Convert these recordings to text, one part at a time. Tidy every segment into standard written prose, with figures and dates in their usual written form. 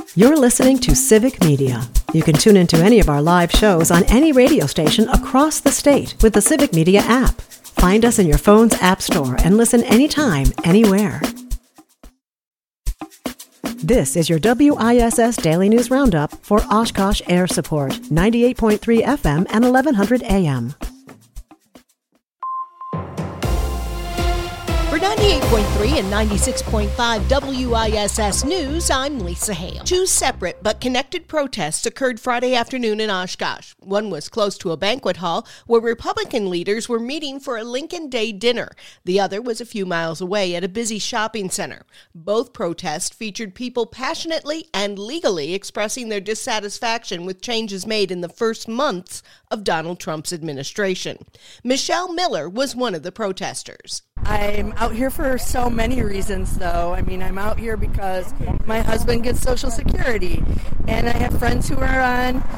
You're listening to Civic Media. You can tune into any of our live shows on any radio station across the state with the Civic Media app. Find us in your phone's app store and listen anytime, anywhere. This is your WISS Daily News Roundup for Oshkosh Air Support, 98.3 FM and 1100 AM. For 98.3 and 96.5 WISS News, I'm Lisa Hale. Two separate but connected protests occurred Friday afternoon in Oshkosh. One was close to a banquet hall where Republican leaders were meeting for a Lincoln Day dinner. The other was a few miles away at a busy shopping center. Both protests featured people passionately and legally expressing their dissatisfaction with changes made in the first months of Donald Trump's administration. Michelle Miller was one of the protesters. I'm out here for so many reasons, though. I mean, I'm out here because my husband gets Social Security, and I have friends who are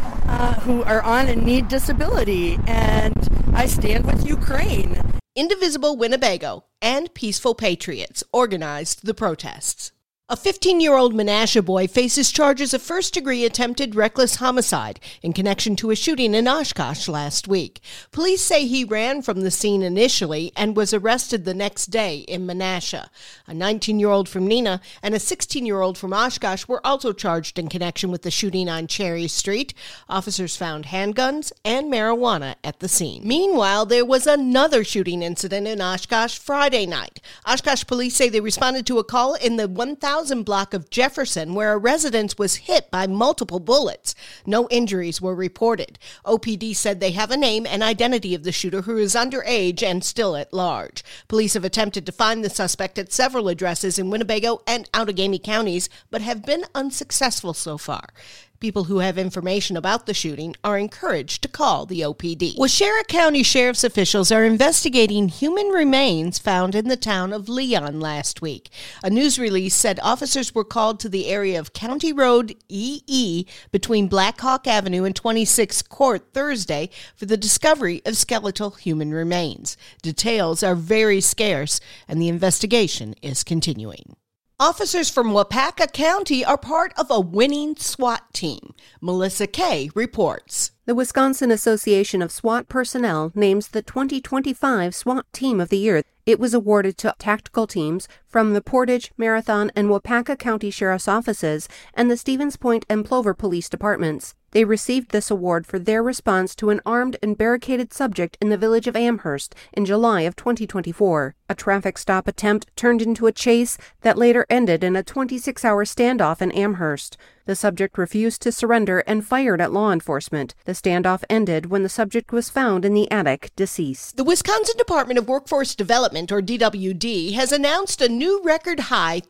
on and need disability, and I stand with Ukraine. Indivisible Winnebago and Peaceful Patriots organized the protests. A 15-year-old Menasha boy faces charges of first-degree attempted reckless homicide in connection to a shooting in Oshkosh last week. Police say he ran from the scene initially and was arrested the next day in Menasha. A 19-year-old from Neenah and a 16-year-old from Oshkosh were also charged in connection with the shooting on Cherry Street. Officers found handguns and marijuana at the scene. Meanwhile, there was another shooting incident in Oshkosh Friday night. Oshkosh police say they responded to a call in the 1000 block of Jefferson where a residence was hit by multiple bullets. No injuries were reported. OPD said they have a name and identity of the shooter, who is underage and still at large. Police have attempted to find the suspect at several addresses in Winnebago and Outagamie counties, but have been unsuccessful so far. People who have information about the shooting are encouraged to call the OPD. Waushara County Sheriff's officials are investigating human remains found in the town of Leon last week. A news release said officers were called to the area of County Road EE between Black Hawk Avenue and 26th Court Thursday for the discovery of skeletal human remains. Details are very scarce, and the investigation is continuing. Officers from Waupaca County are part of a winning SWAT team. Melissa Kay reports. The Wisconsin Association of SWAT Personnel names the 2025 SWAT Team of the Year. It was awarded to tactical teams from the Portage, Marathon, and Waupaca County Sheriff's Offices and the Stevens Point and Plover Police Departments. They received this award for their response to an armed and barricaded subject in the village of Amherst in July of 2024. A traffic stop attempt turned into a chase that later ended in a 26-hour standoff in Amherst. The subject refused to surrender and fired at law enforcement. The standoff ended when the subject was found in the attic, deceased. The Wisconsin Department of Workforce Development, or DWD, has announced a new record high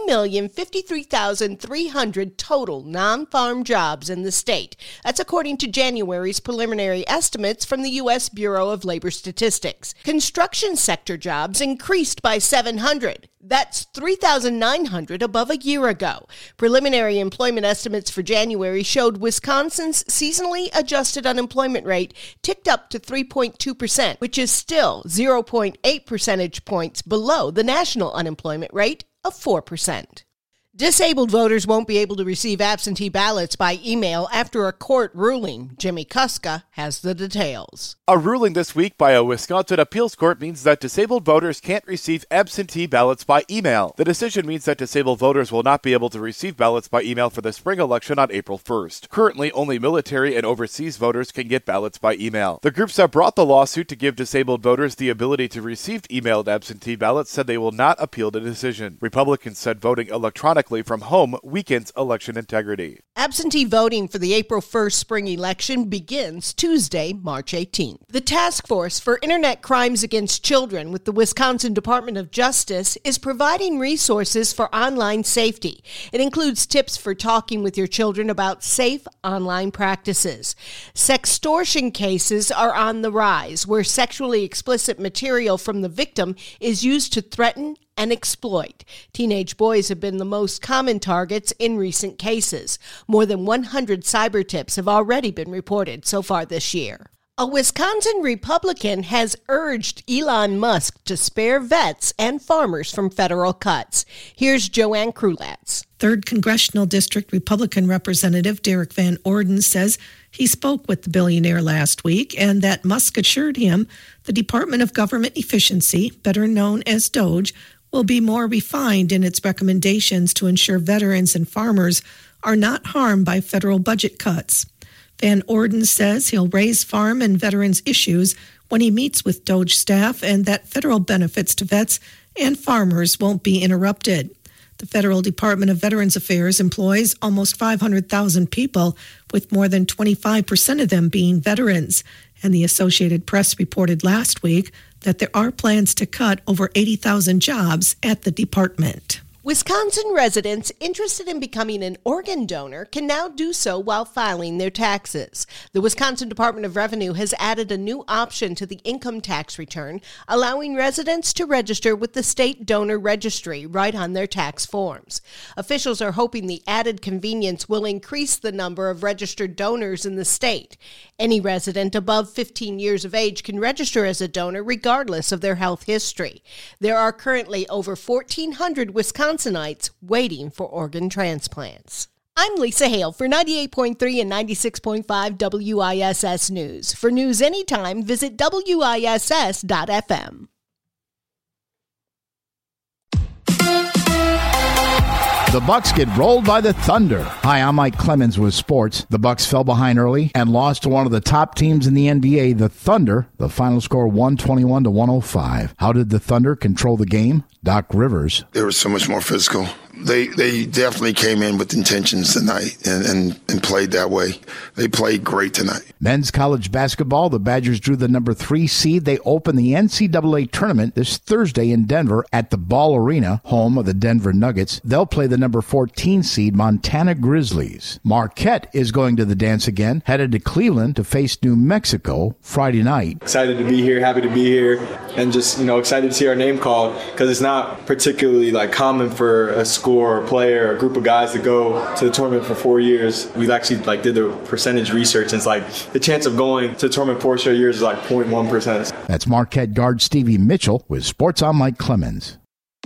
3,053,300 total non-farm jobs in the state. That's according to January's preliminary estimates from the U.S. Bureau of Labor Statistics. Construction sector jobs increased by 700. That's 3,900 above a year ago. Preliminary employment estimates for January showed Wisconsin's seasonally adjusted unemployment rate ticked up to 3.2%, which is still 0.8 percentage points below the national unemployment rate of 4%. Disabled voters won't be able to receive absentee ballots by email after a court ruling. Jimmy Kuska has the details. A ruling this week by a Wisconsin appeals court means that disabled voters can't receive absentee ballots by email. The decision means that disabled voters will not be able to receive ballots by email for the spring election on April 1st. Currently, only military and overseas voters can get ballots by email. The groups that brought the lawsuit to give disabled voters the ability to receive emailed absentee ballots said they will not appeal the decision. Republicans said voting electronically from home weakens election integrity. Absentee voting for the April 1st spring election begins Tuesday, March 18th. The Task Force for Internet Crimes Against Children with the Wisconsin Department of Justice is providing resources for online safety. It includes tips for talking with your children about safe online practices. Sextortion cases are on the rise, where sexually explicit material from the victim is used to threaten and exploit. Teenage boys have been the most common targets in recent cases. More than 100 cyber tips have already been reported so far this year. A Wisconsin Republican has urged Elon Musk to spare vets and farmers from federal cuts. Here's Joanne Krulatz. 3rd Congressional District Republican Representative Derek Van Orden says he spoke with the billionaire last week and that Musk assured him the Department of Government Efficiency, better known as DOGE, will be more refined in its recommendations to ensure veterans and farmers are not harmed by federal budget cuts. Van Orden says he'll raise farm and veterans issues when he meets with DOGE staff and that federal benefits to vets and farmers won't be interrupted. The Federal Department of Veterans Affairs employs almost 500,000 people, with more than 25% of them being veterans. And the Associated Press reported last week that there are plans to cut over 80,000 jobs at the department. Wisconsin residents interested in becoming an organ donor can now do so while filing their taxes. The Wisconsin Department of Revenue has added a new option to the income tax return, allowing residents to register with the state donor registry right on their tax forms. Officials are hoping the added convenience will increase the number of registered donors in the state. Any resident above 15 years of age can register as a donor regardless of their health history. There are currently over 1,400 Wisconsinites waiting for organ transplants. I'm Lisa Hale for 98.3 and 96.5 WISS News. For news anytime, visit WISS.FM. The Bucks get rolled by the Thunder. Hi, I'm Mike Clemens with sports. The Bucks fell behind early and lost to one of the top teams in the NBA, the Thunder. The final score 121-105. How did the Thunder control the game? Doc Rivers. They were so much more physical. They definitely came in with intentions tonight and played that way. They played great tonight. Men's college basketball, the Badgers drew the number 3 seed. They open the NCAA tournament this Thursday in Denver at the Ball Arena, home of the Denver Nuggets. They'll play the number 14 seed Montana Grizzlies. Marquette is going to the dance again, headed to Cleveland to face New Mexico Friday night. Excited to be here, happy to be here, and just, excited to see our name called, because it's not particularly common for a school or a player or a group of guys to go to the tournament for 4 years. We've actually did the percentage research, and it's the chance of going to the tournament 4 straight years is 0.1%. That's Marquette guard Stevie Mitchell with Sports on Mike Clemens.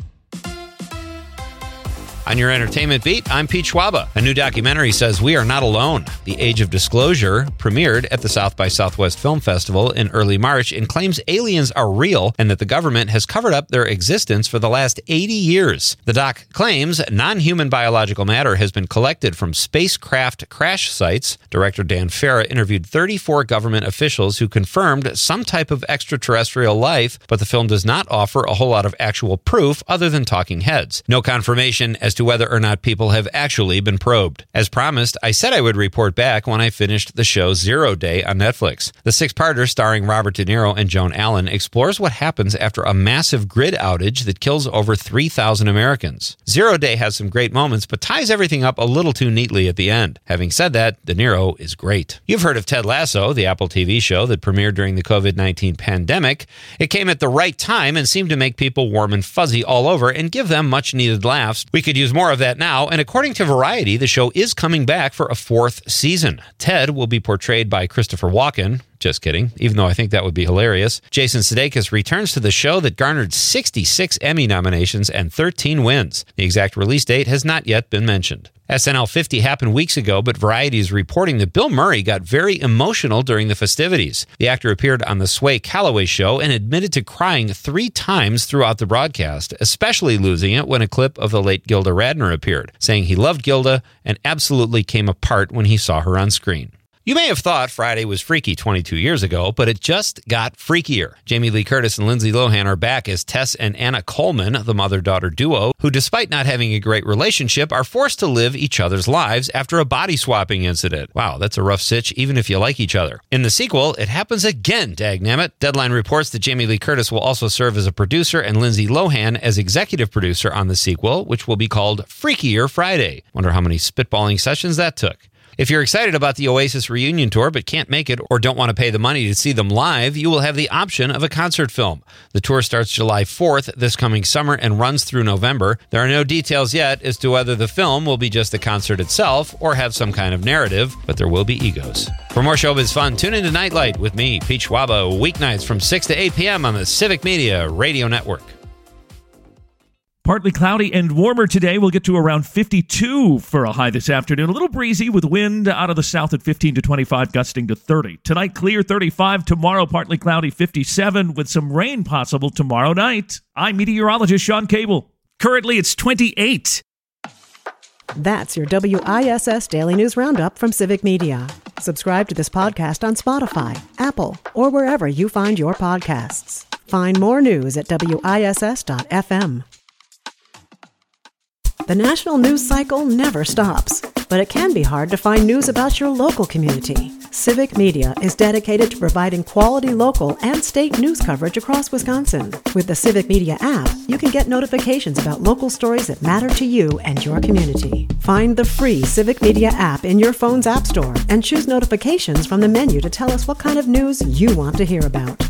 On your entertainment beat, I'm Pete Schwaba. A new documentary says we are not alone. The Age of Disclosure premiered at the South by Southwest Film Festival in early March and claims aliens are real and that the government has covered up their existence for the last 80 years. The doc claims non-human biological matter has been collected from spacecraft crash sites. Director Dan Farah interviewed 34 government officials who confirmed some type of extraterrestrial life, but the film does not offer a whole lot of actual proof other than talking heads. No confirmation as to whether or not people have actually been probed. As promised, I said I would report back when I finished the show 0 Day on Netflix. The 6-parter starring Robert De Niro and Joan Allen explores what happens after a massive grid outage that kills over 3,000 Americans. 0 Day has some great moments, but ties everything up a little too neatly at the end. Having said that, De Niro is great. You've heard of Ted Lasso, the Apple TV show that premiered during the COVID-19 pandemic. It came at the right time and seemed to make people warm and fuzzy all over and give them much-needed laughs. We could use more of that now, and according to Variety, the show is coming back for a 4th season. Ted will be portrayed by Christopher Walken. Just kidding, even though I think that would be hilarious. Jason Sudeikis returns to the show that garnered 66 Emmy nominations and 13 wins. The exact release date has not yet been mentioned. SNL 50 happened weeks ago, but Variety is reporting that Bill Murray got very emotional during the festivities. The actor appeared on the Sway Calloway show and admitted to crying 3 times throughout the broadcast, especially losing it when a clip of the late Gilda Radner appeared, saying he loved Gilda and absolutely came apart when he saw her on screen. You may have thought Friday was freaky 22 years ago, but it just got freakier. Jamie Lee Curtis and Lindsay Lohan are back as Tess and Anna Coleman, the mother-daughter duo, who, despite not having a great relationship, are forced to live each other's lives after a body-swapping incident. Wow, that's a rough sitch, even if you like each other. In the sequel, it happens again, dagnammit. Deadline reports that Jamie Lee Curtis will also serve as a producer and Lindsay Lohan as executive producer on the sequel, which will be called Freakier Friday. Wonder how many spitballing sessions that took. If you're excited about the Oasis reunion tour but can't make it or don't want to pay the money to see them live, you will have the option of a concert film. The tour starts July 4th this coming summer and runs through November. There are no details yet as to whether the film will be just the concert itself or have some kind of narrative, but there will be egos. For more showbiz fun, tune into Nightlight with me, Pete Schwaba, weeknights from 6 to 8 p.m. on the Civic Media Radio Network. Partly cloudy and warmer today. We'll get to around 52 for a high this afternoon. A little breezy with wind out of the south at 15 to 25, gusting to 30. Tonight, clear 35. Tomorrow, partly cloudy 57 with some rain possible tomorrow night. I'm meteorologist Sean Cable. Currently, it's 28. That's your WISS Daily News Roundup from Civic Media. Subscribe to this podcast on Spotify, Apple, or wherever you find your podcasts. Find more news at WISS.FM. The national news cycle never stops, but it can be hard to find news about your local community. Civic Media is dedicated to providing quality local and state news coverage across Wisconsin. With the Civic Media app, you can get notifications about local stories that matter to you and your community. Find the free Civic Media app in your phone's app store and choose notifications from the menu to tell us what kind of news you want to hear about.